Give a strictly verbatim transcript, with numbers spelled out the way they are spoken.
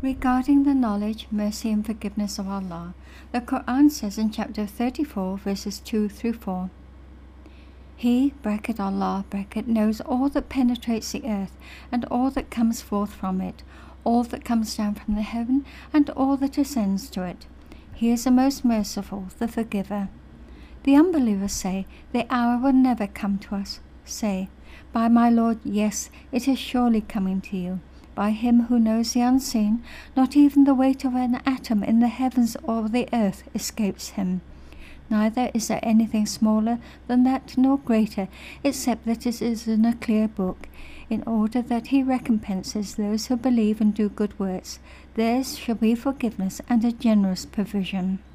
Regarding the knowledge, mercy and forgiveness of Allah, the Quran says in chapter thirty-four, verses two through four, He, bracket Allah, bracket, knows all that penetrates the earth, and all that comes forth from it, all that comes down from the heaven, and all that ascends to it. He is the most merciful, the forgiver. The unbelievers say, the hour will never come to us. Say, by my Lord, yes, it is surely coming to you. By him who knows the unseen, not even the weight of an atom in the heavens or the earth escapes him. Neither is there anything smaller than that nor greater, except that it is in a clear book, in order that he recompenses those who believe and do good works. Theirs shall be forgiveness and a generous provision.